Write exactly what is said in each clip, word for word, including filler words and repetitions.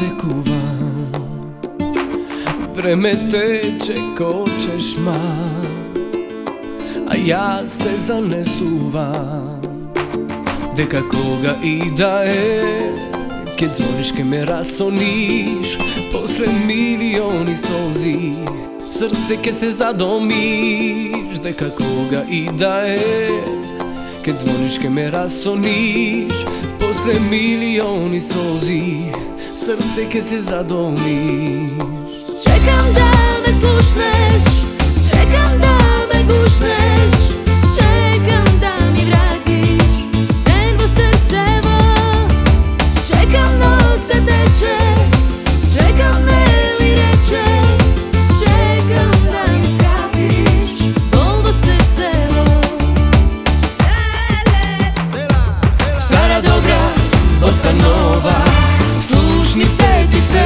se kuvam, vreme teče ko češma, a ja se zanesuvam. Дека кога и да е, ке звониш, ке ме расониш, после милиони солзи в срце ке се задомиш. Дека кога и да е, ке звониш, ке ме расониш, после милиони солзи в срце ке се задомиш. Čekam da me slušneš, čekam da me gušneš, čekam da mi vratiš eno srcevo. Čekam dok da teče, čekam ne li reče, čekam da mi skratiš volvo srcevo. Stara dobra bossa nova, slušni seti se,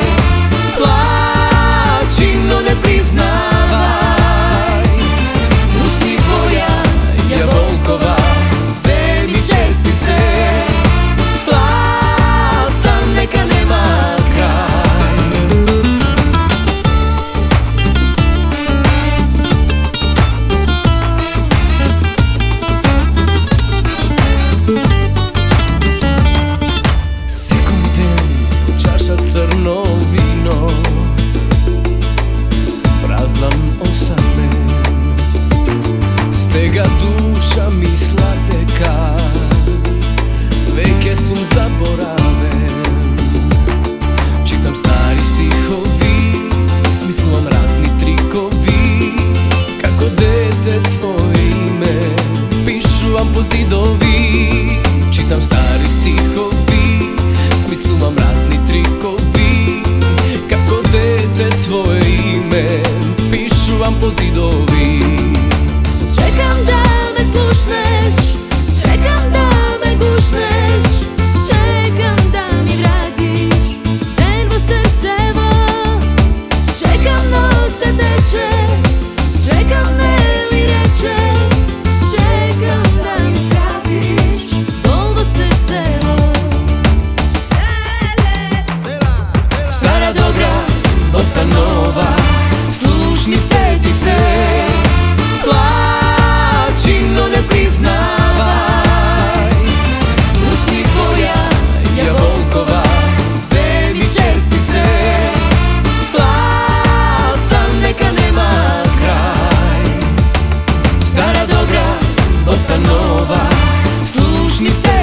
plači no ne priznavaj. Usni boja jabolkova, zemlji česti se, slasta neka nema kraj. Секој ден чаша црно вино, празнам осамен, стега душа мисла дека веќе сум заборавен. Читам стари стихови, смислувам разни трикови, како дете твое име пишувам под зидови. Читам стари стихови, смислувам разни трикови, како дете твое име пишувам под зидови. Čekam da me slušneš, čekam da me gušneš, čekam da mi vratiš eno srcevo. Čekam dok da teče, čekam ne li reče, čekam da mi skratiš volvo srcevo. Stara dobra bossa nova, slušni seti se, plači no ne priznavaj. Usni boja jabolkova, zemlji česti se, slasta neka nema kraj. Stara dobra bossa nova, slušni se